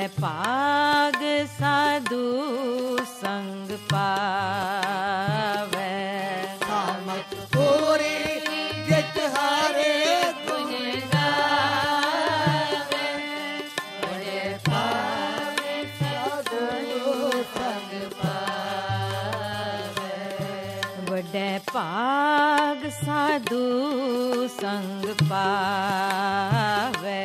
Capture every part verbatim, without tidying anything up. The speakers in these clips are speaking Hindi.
वडै पाग साधु संग पावै। सामत पूरी जित हारे गुण गावै। वडै पाग साधु संग पावै। वडै पाग साधु संग पावै।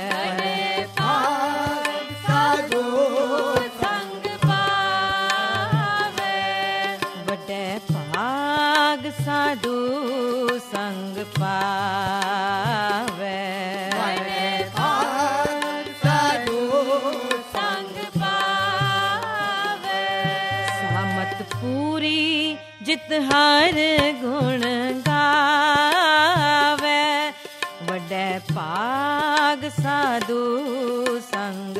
साधु संग पावै। वडै पाग साधु संग पावै। सामत पूरी जित हर गुण गावै। वडै पाग साधु संग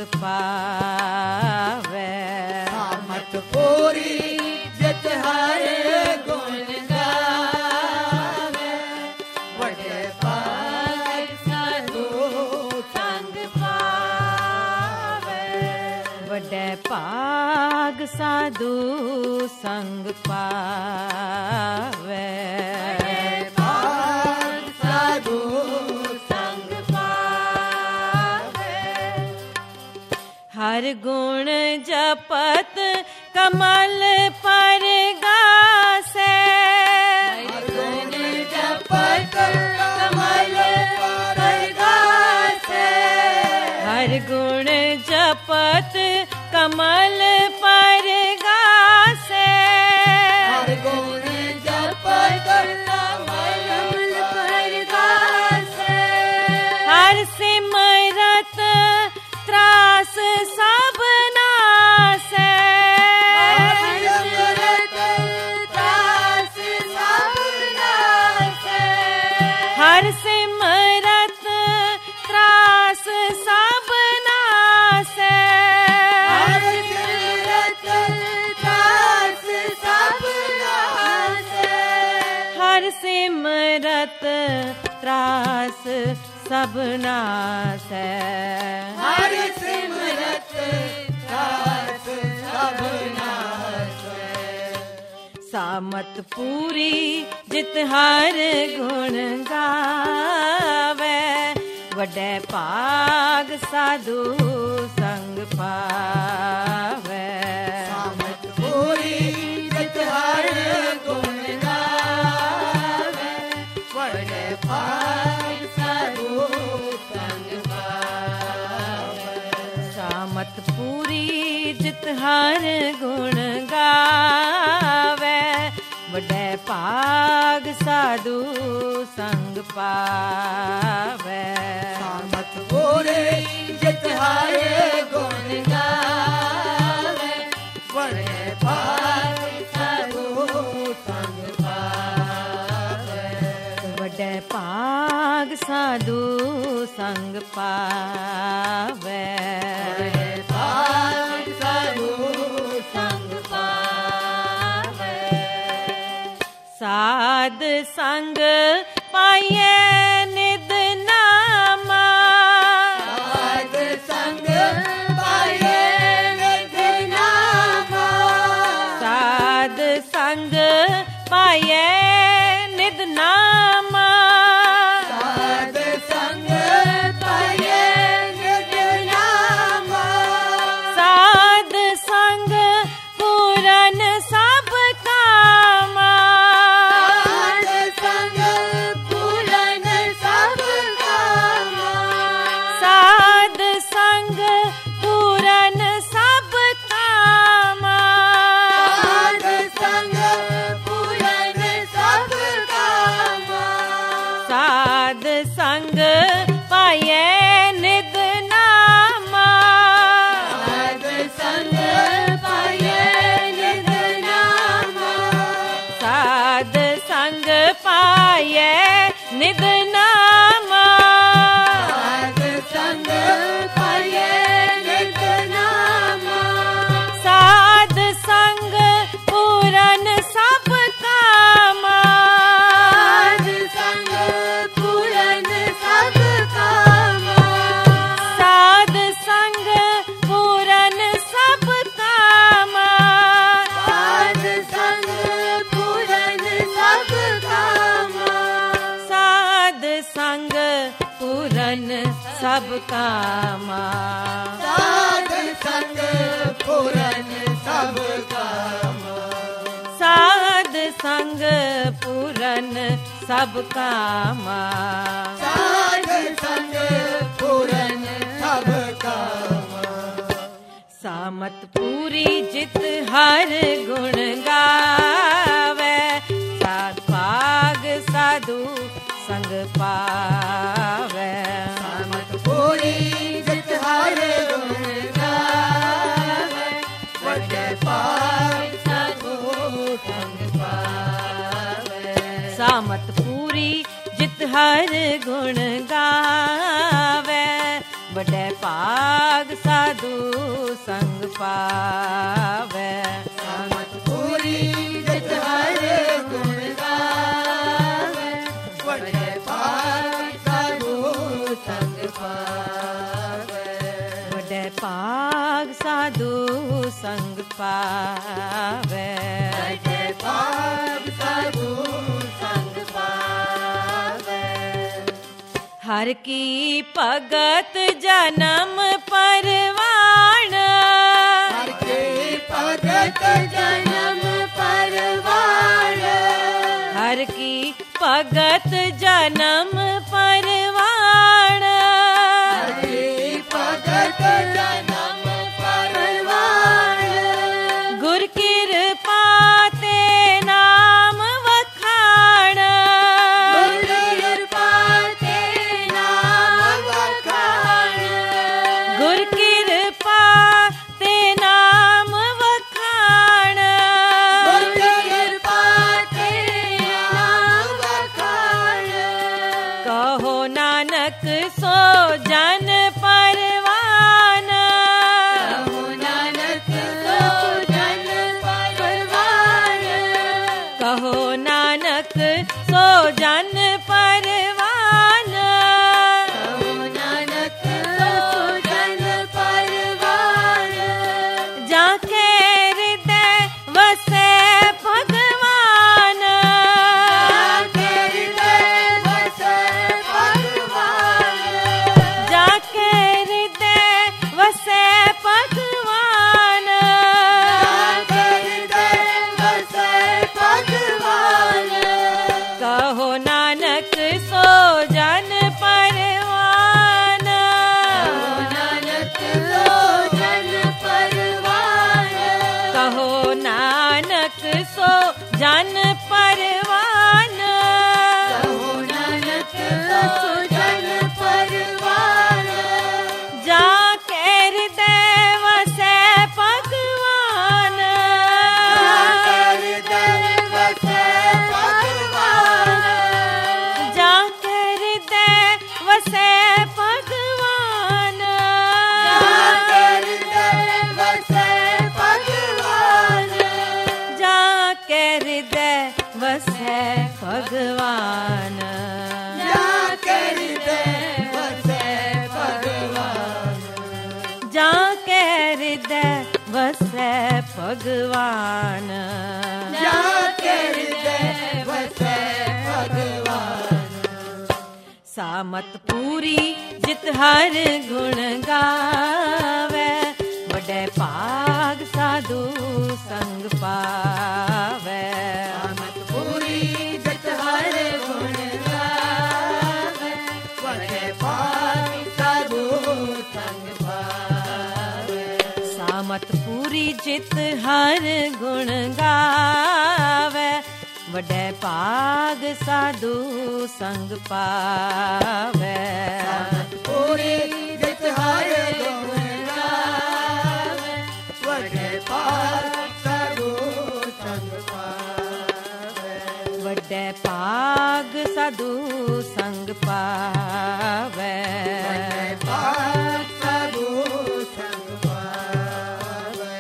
पावै। सामत पूरी जित हर गुण वडै पाग साधु संग पावै। पाग साधु संग पावै। हर गुण जपत कमल पर गासै। हर गुण जपत कमल पर गासै। हर गुण जपत कमल पर गासै। हर गुण जपत कमल पर गासै। हर सिमरत त्रास सब नासै। हर सिमरत त्रास सब नासै। हर सिमरत त्रास सब नासै। हर सिमरत त्रास सब नासै। हर सिमरत त्रास सब नासै। हर सिमरत त्रास सब नासै। सामत पूरी जित हर गुण गावै। वडै पाग साधु संग पावै। सामत पूरी जित हर गुण गावै। वडै पाग साधु संग पावै। सामत पूरी जित हर गुण गावै। वडै पाग साधु संग पावै। सामत पूरी जित हर गुण गावै। वडै पाग साधु संग पावै। वडै पाग साधु संग पावै। वडै पाग साधु संग पावै। साध संग पाइयै निद नामा। साध संग पाइयै निध नामा। साध संग पाइयै निद नामा। साध संग पाइयै निध नामा। साध संग पूरन सब कामा। साध संग पूरन सब कामा। साध संग पूरन सब कामा। साध संग पूरन सब कामा। साध संग पाइयै निद नामा। साध संग पाइयै निध नामा। साध संग पाइयै निद नामा। साध संग पाइयै निध नामा। साध संग पूरन सब कामा। साध संग पूरन सब कामा। साध संग सब कामा। साध संग पूरन सब कामा। साध संग पूरन सब कामा। साध संग पूरन सब कामा। सामत पूरी जित हर गुण गावे। सात पाग साधु संग पावे। सामत पूरी जित हर गुण गावे। बड़े पाग साधु संग पावे। सामत पूरी जित हर गुण गावे। बड़े पाग साधु संग पावे। सामत पूरी जित हर गुण गावे। बड़े पाग साधु संग पावे। बड़े पाग साधु संग पावे। बड़े पाग साधु संग पावे। हर की भगत जन्म परवान। हर की भगत जन्म परवान। हर की भगत जन्म परवान। हर की भगत जन्म परवान। गुर कृपा ते नाम वखाण। गुर कृपा ते नाम वखाण। गुर कृपा ते नाम वखाण। गुर कृपा ते नाम वखाण। कहो नानक सो जन परवान। कहो नानक सो जन परवान। कहो नानक सो जन परवान। कहो नानक सो जन परवान। जाके हृदय वसे भगवान। जाके हृदय वसे भगवान। जाके हृदय वसे भगवान। जाके हृदय वसे भगवान। कहो नानक सो जन परवान। कहो नानक सो जन परवान। कहो नानक सो जन परवान। कहो नानक सो जन परवान। जाके हृदय वसे भगवान। जाके हृदय वसे भगवान। जाके हृदय वसे भगवान। जाके हृदय वसे भगवान। जाके हृदय वसे भगवान। जाके हृदय वसे भगवान। जाके हृदय वसे भगवान। जाके हृदय वसे भगवान। सामत पूरी जित हर गुण गावे। बड़े पाग साधु संग पावे। सामत पूरी जित हर गुण गावे। बड़े पाग साधु संग पावे। सामत पूरी जित हर गुण गावे। बड़े पाग साधु संग पावे। सामत पूरी जित हर गुण गावे। बड़े पाग साधु संग पावे। बड़े पाग साधु संग पावे। बड़े पाग साधु संग पावे।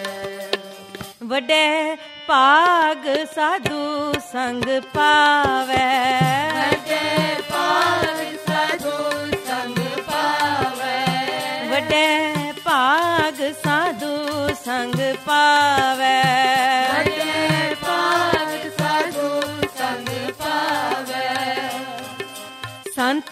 बड़े पाग साधु संग पावे। बड़े पाग साधु संग पावे। बड़े पाग साधु संग पावे। बड़े पाग साधु संग पावे। संत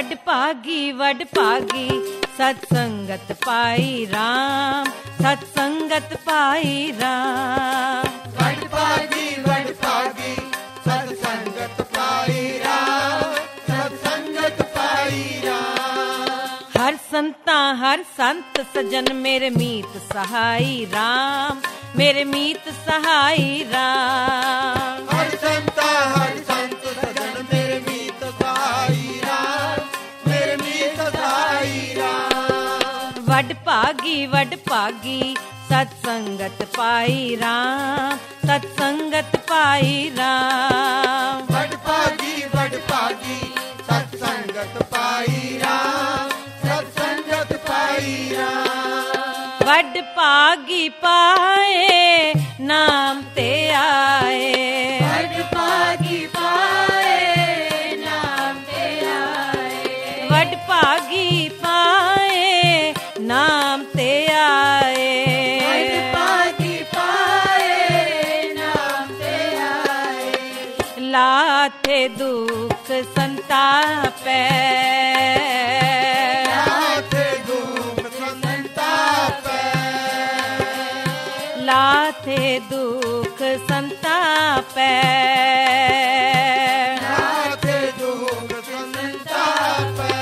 वड भागी वड भागी सत्संगत पाई राम, सत्संगत पाई राम। वड भागी वड भागी सत्संगत पाई राम, सत्संगत पाई राम। हर संता हर संत सजन मेरे मीत सहाई राम, मेरे मीत सहाई राम। हर संता हर संत सजन मेरे मीत सहाई राम, मेरे मीत सहाई राम। वड भागी वड भागी सत्संगत पाई राम, सत्संगत पाई राम। वड भागी वड भागी सत्संगत पाई राम, सत्संगत पाई राम। वड भागी पाए नाम ते आए, वड भागी पाए नाम ते आए, वड भागी पाए नाम ते आए। वड भागी पाए नाम ते आए। लाथे दुख संतापे, लाथे दुख संतापे, लाथे दुख संतापे। लाथे दुख संतापे।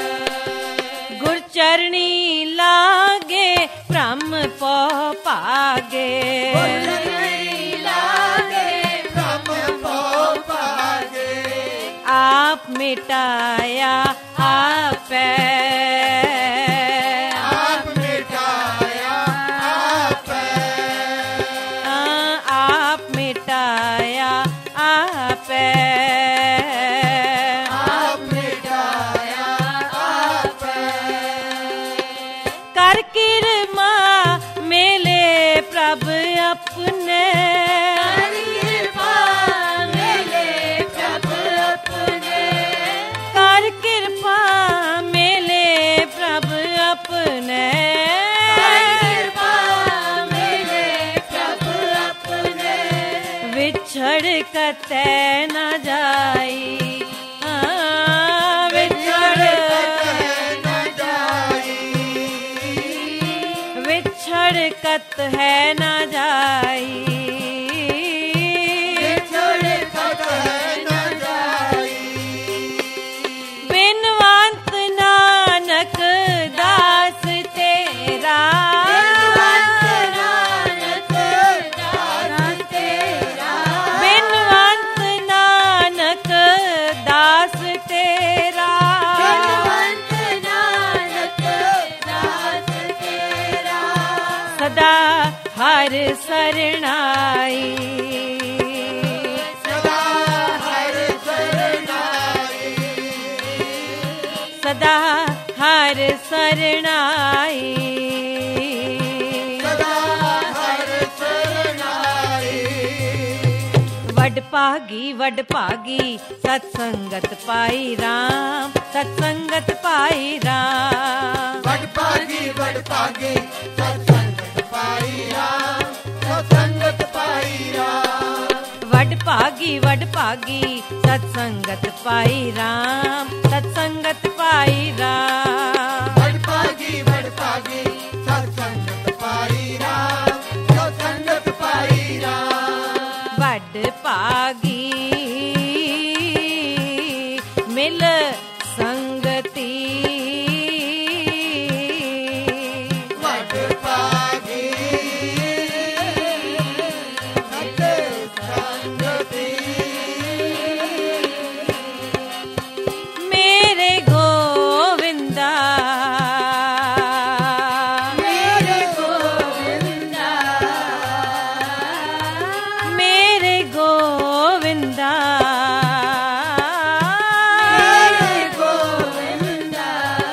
गुरचरणी लागे ब्रह्म पो पागे, गुरचरणी लागे ब्रह्म पो पागे। आप मिटाया आपे, आप मिटाया आपे, आप मिटाया आपे। आप मिटाया आपे। कर किरमा मेले प्रभ अपने, कर कृपा मेले प्रभु अपने, कर कृपा मेले प्रभ अपने। कर कृपा मेले प्रभु अपने। विछड़ कते न जाई, हाँ, विछड़ न जाई, विछड़ कत है न जाई। छोड़ कत न जाई। बिनवंत नानक दास तेरा, बिनवंत नानक दास तेरा, बिनवंत नानक दास तेरा। बिनवंत नानक दास तेरा। सदा हर शरणाई, सदा हर शरणाई, सदा हर शरणाई। सदा हर शरणाई। वड भागी वड भागी सत्संगत पाई राम, सत्संगत पाई राम। वड भागी वड भागी सत्संगत पाई राम, सत्संगत पाई राम। वड भागी वड भागी सत्संगत पाई राम, सत्संगत पाई राम। वड भागी वड भागी सत्संगत पाई राम, सत्संगत पाई राम। वड भागी मिल संगति, वड भागी सत्संगति। मेरे गोविंदा, मेरे गोविंदा, मेरे गोविंदा। मेरे गोविंदा।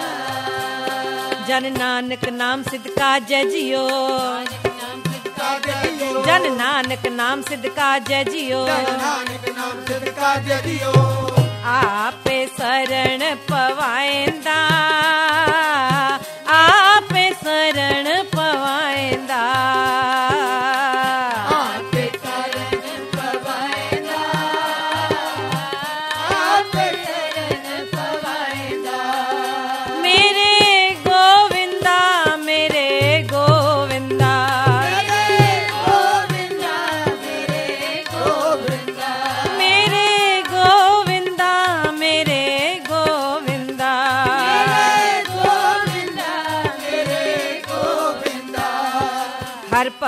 जन नानक नाम सिद्ध का जय जियो, जय जन नानक नाम सिद्ध का जय जियो। नानक नाम सिद्ध का जदियो। आपे शरण पवाएंदा, आपे शरण पवाएंदा। आपे शरण पवाएंदा, आपे शरण पवाएंदा।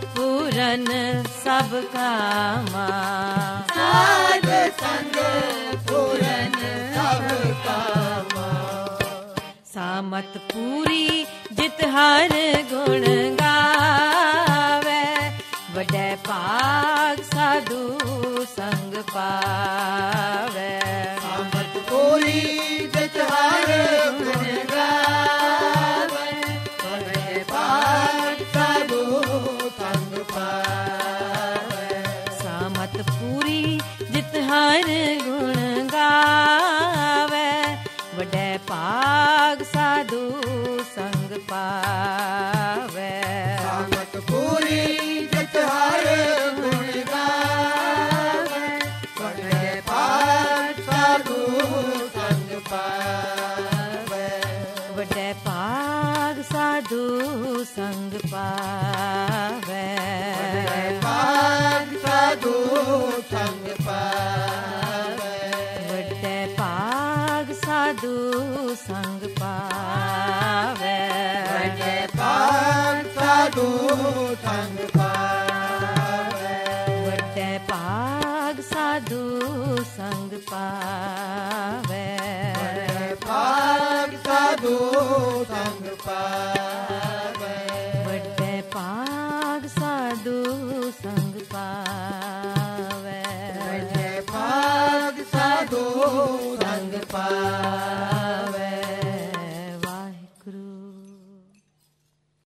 पूरन सब कामा। साध संग पूरन सब कामा। सामत पूरी जित हर गुण गावे, वडे भाग साधु संग पावे। सामत पूरी जित हर गुण गावे, वडे भाग साधु संग पावे। सामत पूरी जित हर गुण गावे, वडे भाग साधु संग पावे। सामत पूरी जित हर गुण गावे, वडे भाग साधु संग पावे। वडे भाग साधु संग पावे। भाग साधु संग पावे। वडे भाग साधु संग पावे। वडे भाग साधु संग पावे। वडे भाग साधु संग पावे। वडे भाग साधु संग पावे। वडे भाग साधु संग पावे। वडे भाग साधु संग पावे।